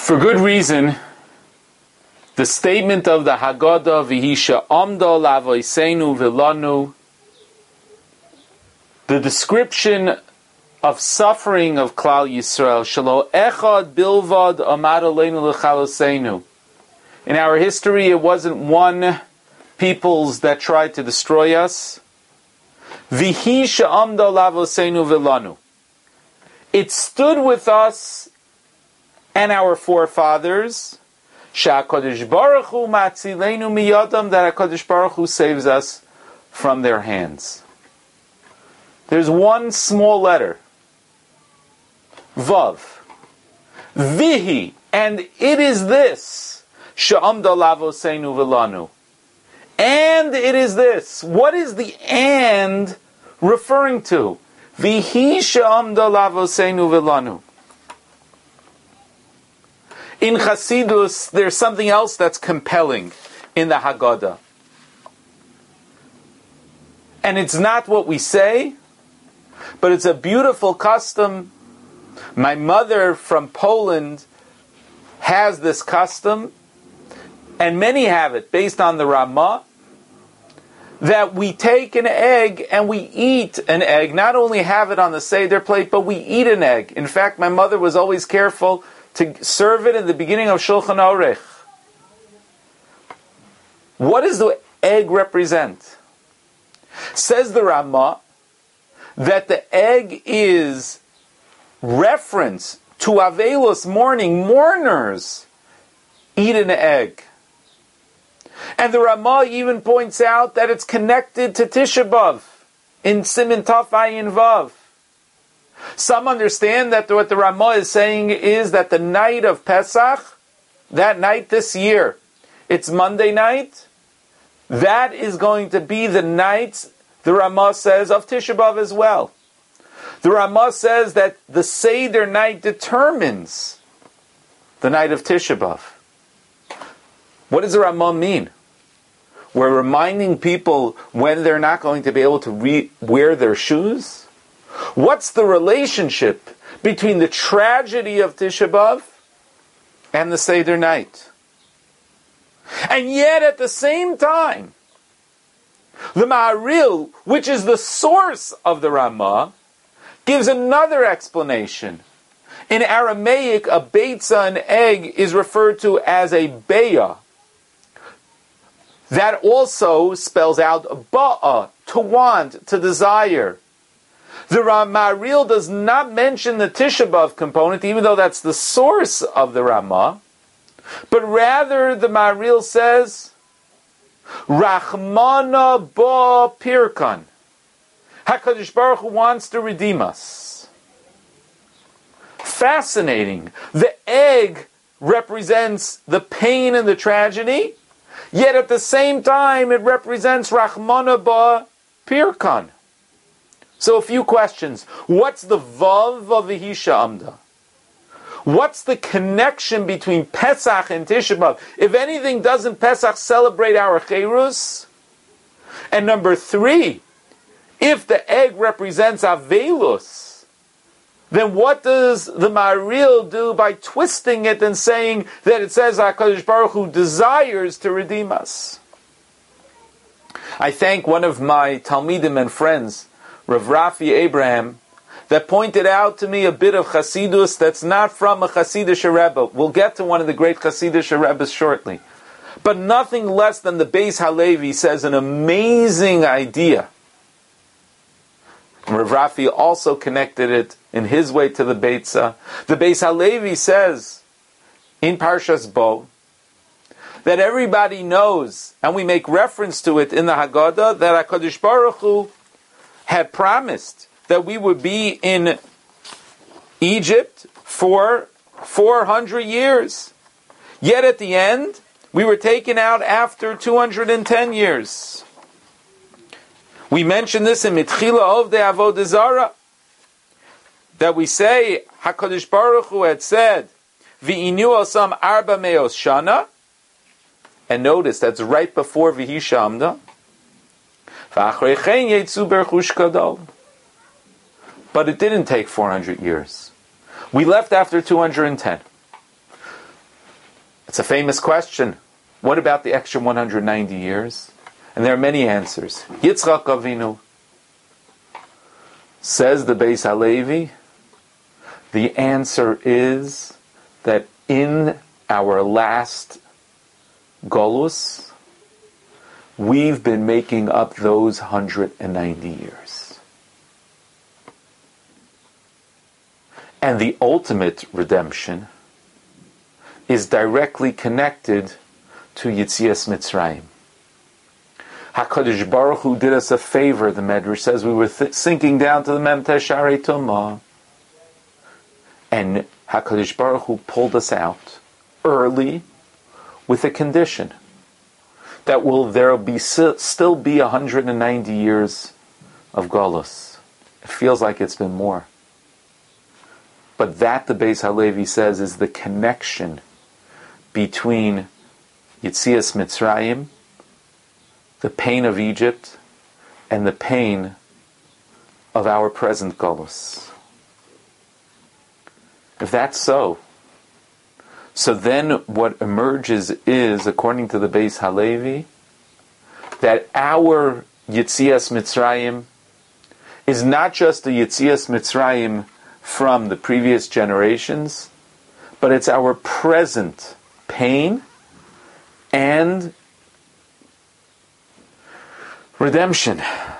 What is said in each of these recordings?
For good reason, the statement of the Haggadah, V'hisha amda lavoseinu v'lanu, the description of suffering of Klal Yisrael, Shalo echad bilvad amad aleinu l'chaloseinu. In our history, it wasn't one peoples that tried to destroy us. V'hisha amda lavoseinu v'lanu. It stood with us and our forefathers. Sha'akadosh Baruch Hu matzileinu miyadam, that HaKadosh Baruch Hu saves us from their hands. There's one small letter, Vav. Vihi, and it is this, Sha'amda lavoseinu v'lanu. And it is this. What is the and referring to? Vihi sha'amda lavoseinu v'lanu. In Chasidus, there's something else that's compelling in the Haggadah. And it's not what we say, but it's a beautiful custom. My mother from Poland has this custom, and many have it, based on the Ramah, that we take an egg and we eat an egg. Not only have it on the Seder plate, but we eat an egg. In fact, my mother was always careful to serve it in the beginning of Shulchan Aruch. What does the egg represent? Says the Ramah that the egg is reference to Avelos mourning. Mourners eat an egg. And the Ramah even points out that it's connected to Tisha B'Av in Siman Taf Ayin Vav. Some understand that what the Ramah is saying is that the night of Pesach, that night this year, it's Monday night, that is going to be the night, the Ramah says, of Tisha B'Av as well. The Ramah says that the Seder night determines the night of Tisha B'Av. What does the Ramah mean? We're reminding people when they're not going to be able to wear their shoes? What's the relationship between the tragedy of Tisha B'Av and the Seder night? And yet at the same time, the Ma'aril, which is the source of the Ramah, gives another explanation. In Aramaic, a beitzah, an egg, is referred to as a be'ah. That also spells out ba'a, to want, to desire. The Ma'aril does not mention the Tisha B'Av component, even though that's the source of the Ramah, but rather the Ma'aril says, Rachmana ba pirkan. HaKadosh Baruch Hu wants to redeem us. Fascinating. The egg represents the pain and the tragedy, yet at the same time it represents Rachmana ba pirkan. So a few questions. What's the Vav of V'hisha Amda? What's the connection between Pesach and Tisha B'Av? If anything, doesn't Pesach celebrate our Cherus? And number 3, if the egg represents Avelus, then what does the Ma'aril do by twisting it and saying that it says HaKadosh Baruch Hu desires to redeem us? I thank one of my Talmidim and friends, Rav Rafi Abraham, that pointed out to me a bit of Chasidus that's not from a Hasidic Rebbe. We'll get to one of the great Hasidic Rebbes shortly. But nothing less than the Beis Halevi says an amazing idea. Rav Rafi also connected it in his way to the Beitzah. The Beis Halevi says in Parshas Bo that everybody knows, and we make reference to it in the Haggadah, that HaKadosh Baruch Hu had promised that we would be in Egypt for 400 years. Yet at the end, we were taken out after 210 years. We mentioned this in Mitchila of the Avodah Zarah, that we say HaKadosh Baruch Hu had said, V'inu osam arba meos shana, and notice that's right before V'hisha Amda. But it didn't take 400 years. We left after 210. It's a famous question. What about the extra 190 years? And there are many answers. Yitzchak Avinu, says the Beis Halevi, the answer is that in our last Golus, we've been making up those 190 years. And the ultimate redemption is directly connected to Yetzias Mitzrayim. HaKadosh Baruch Hu did us a favor, the Medrash says. We were sinking down to the Mem Tesharei Tumah. And HaKadosh Baruch Hu pulled us out early with a condition that there will still be 190 years of Golus. It feels like it's been more. But that, the Beis Halevi says, is the connection between Yetzias Mitzrayim, the pain of Egypt, and the pain of our present Golus. If that's so then what emerges is, according to the Beis Halevi, that our Yetzias Mitzrayim is not just a Yetzias Mitzrayim from the previous generations, but it's our present pain and redemption.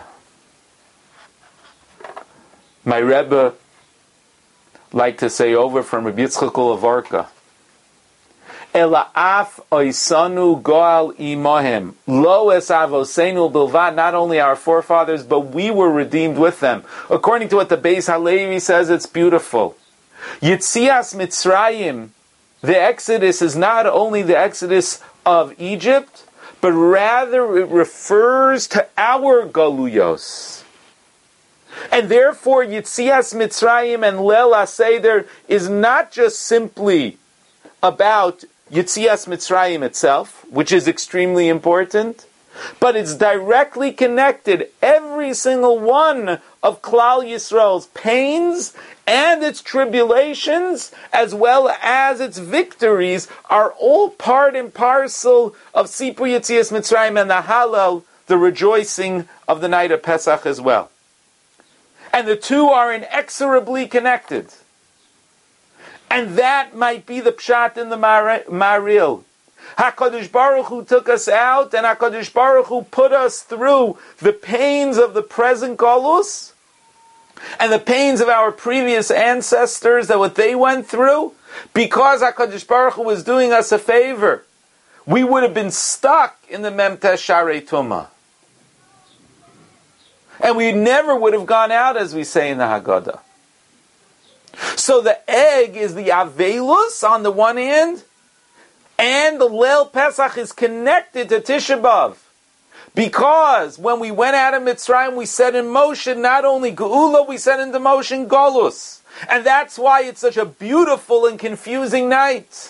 My Rebbe liked to say over from Rabbi Yitzchak Olavarka, Ela af oisanu goal imahem lo es avosenu bilvad. Not only our forefathers, but we were redeemed with them. According to what the Beis Halevi says, it's beautiful. Yetzias Mitzrayim, the Exodus, is not only the Exodus of Egypt, but rather it refers to our Galuyos. And therefore, Yetzias Mitzrayim and Leil HaSeder is not just simply about Yetzias Mitzrayim itself, which is extremely important, but it's directly connected. Every single one of Klal Yisrael's pains and its tribulations, as well as its victories, are all part and parcel of Sipur Yetzias Mitzrayim and the Hallel, the rejoicing of the night of Pesach as well. And the two are inexorably connected. And that might be the pshat in the Maril. HaKadosh Baruch Hu took us out, and HaKadosh Baruch Hu put us through the pains of the present Golus, and the pains of our previous ancestors, that what they went through, because HaKadosh Baruch Hu was doing us a favor. We would have been stuck in the Mem Tesharei Tumah. And we never would have gone out, as we say in the Haggadah. So the egg is the Avelus on the one hand, and the Leil Pesach is connected to Tisha B'Av. Because when we went out of Mitzrayim, we set in motion not only Geula, we set into motion Golus. And that's why it's such a beautiful and confusing night.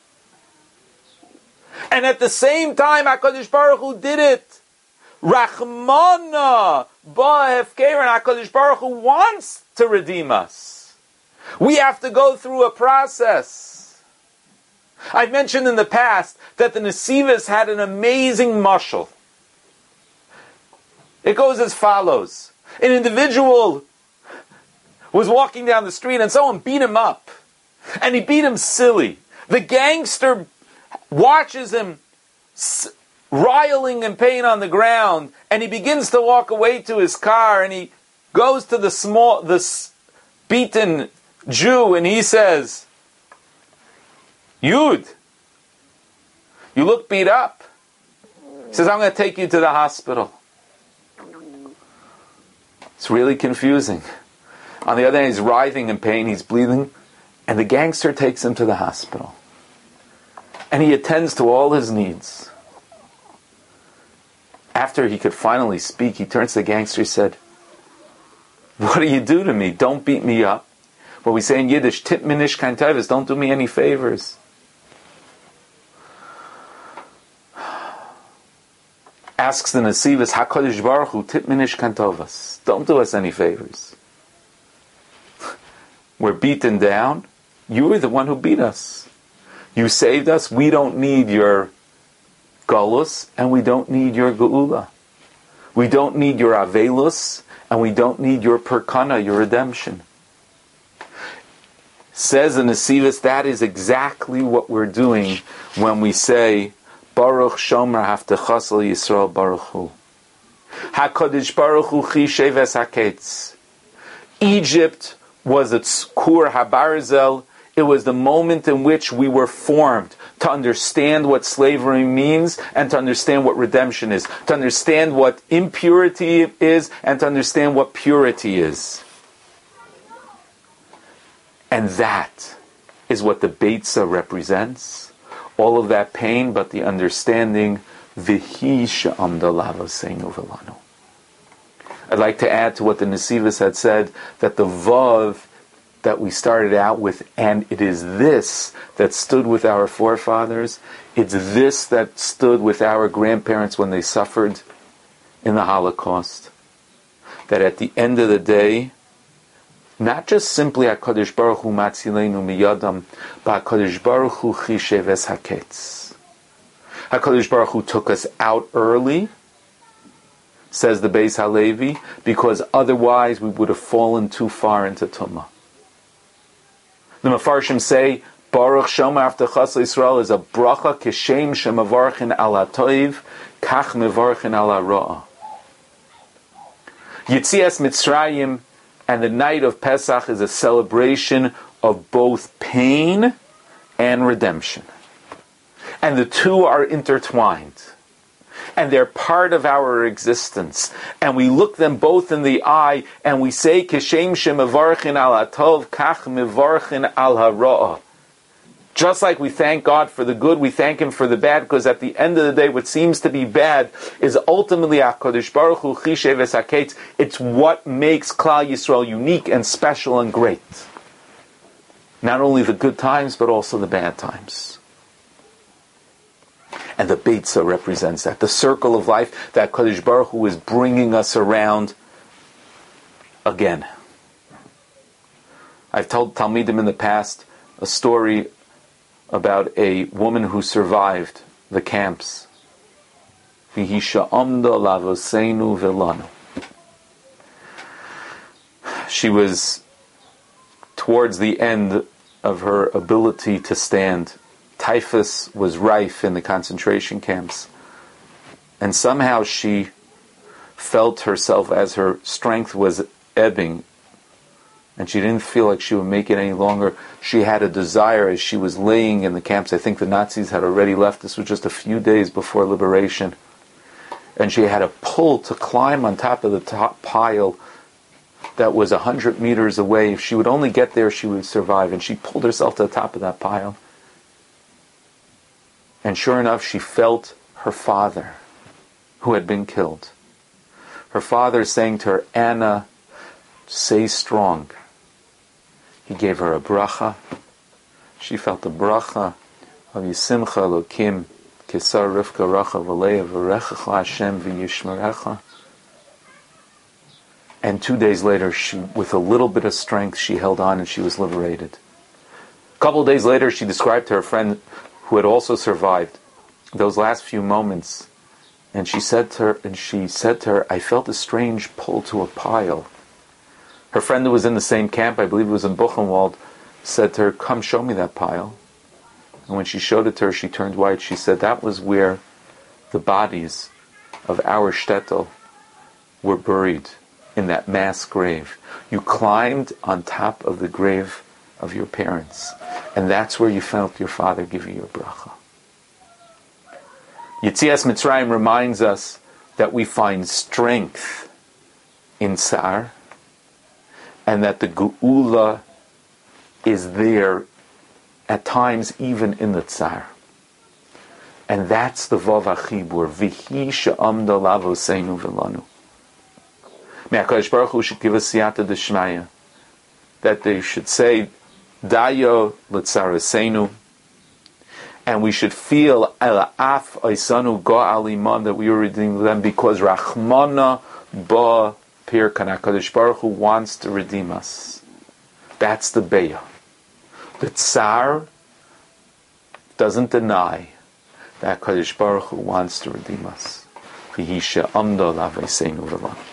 And at the same time, HaKadosh Baruch Hu did it. Rachmana ba'hefker, and HaKadosh Baruch Hu wants to redeem us. We have to go through a process. I've mentioned in the past that the Nesivos had an amazing mashal. It goes as follows. An individual was walking down the street and someone beat him up. And he beat him silly. The gangster watches him riling in pain on the ground, and he begins to walk away to his car, and he goes to the beaten Jew, and he says, Yud, you look beat up. He says, I'm going to take you to the hospital. It's really confusing. On the other hand, he's writhing in pain, he's bleeding, and the gangster takes him to the hospital. And he attends to all his needs. After he could finally speak, he turns to the gangster, he said, what do you do to me? Don't beat me up. What we say in Yiddish, tip minish kein tevis, don't do me any favors. Asks the Nesivos, HaKadosh Baruch Hu, tip minish kein tovas, don't do us any favors. We're beaten down, you were the one who beat us. You saved us. We don't need your galus, and we don't need your geula. We don't need your avelus, and we don't need your perkana, your redemption. Says the Nesivos, that is exactly what we're doing when we say, Baruch Shomer Haftachas Al Yisrael Baruch Hu. HaKadosh Baruch Hu Chishev Es HaKetz. Egypt was its Kur HaBarzel. It was the moment in which we were formed to understand what slavery means and to understand what redemption is, to understand what impurity is and to understand what purity is. And that is what the Beitzah represents. All of that pain, but the understanding, V'hi she'amda lavoseinu v'lanu. I'd like to add to what the Nesivos had said, that the Vav that we started out with, and it is this that stood with our forefathers, it's this that stood with our grandparents when they suffered in the Holocaust. That at the end of the day, not just simply HaKadosh Baruch Hu Matzileinu Miyadam, but HaKadosh Baruch Hu Chishev Es HaKetz. HaKadosh Baruch Hu took us out early, says the Beis HaLevi, because otherwise we would have fallen too far into Tumah. The Mefarshim say, Baruch Shomer Haftachas Yisrael is a bracha kishem shemavarchin al hatoiv, kach mevarchin al ha'ra'ah. Yitzias Mitzrayim and the night of Pesach is a celebration of both pain and redemption. And the two are intertwined. And they're part of our existence. And we look them both in the eye and we say, Kishem shemevarchin al hatov, kach mevarchin al hara'ah. Just like we thank God for the good, we thank Him for the bad, because at the end of the day, what seems to be bad is ultimately HaKadosh Baruch Hu Chishev Es HaKetz. It's what makes Klal Yisrael unique and special and great. Not only the good times, but also the bad times. And the Beitzah represents that. The circle of life that HaKadosh Baruch Hu is bringing us around again. I've told Talmidim in the past a story about a woman who survived the camps. She was towards the end of her ability to stand. Typhus was rife in the concentration camps. And somehow she felt herself as her strength was ebbing, and she didn't feel like she would make it any longer. She had a desire as she was laying in the camps. I think the Nazis had already left. This was just a few days before liberation. And she had a pull to climb on top of the top pile that was 100 meters away. If she would only get there, she would survive. And she pulled herself to the top of that pile. And sure enough, she felt her father, who had been killed. Her father saying to her, Anna, stay strong. He gave her a bracha. She felt the bracha of Yisimcha Elokim, Kesar Rivka Racha V'leia V'rechecha Hashem V'yishmerecha. And 2 days later, she, with a little bit of strength, she held on and she was liberated. A couple of days later, she described to her friend who had also survived those last few moments, and she said to her, I felt a strange pull to a pile. Her friend who was in the same camp, I believe it was in Buchenwald, said to her, come show me that pile. And when she showed it to her, she turned white. She said that was where the bodies of our shtetl were buried, in that mass grave. You climbed on top of the grave of your parents, and that's where you felt your father give you your bracha. Yitzias Mitzrayim reminds us that we find strength in Tsar, and that the Geula is there at times even in the Tsar. And that's the Vav HaChibur, V'hi she'amda lavoseinu v'lanu. May HaKadosh Baruch Hu should give us siyata d'shmaya, that they should say, Dayo l'tzaraseinu, and we should feel Ela'af Oisanu Go'al Iman, that we are redeeming them, because Rachmana Ba Pirkan, HaKadosh Baruch Hu wants to redeem us. That's the Beya. The Tsar doesn't deny that Kadosh Baruch Hu wants to redeem us.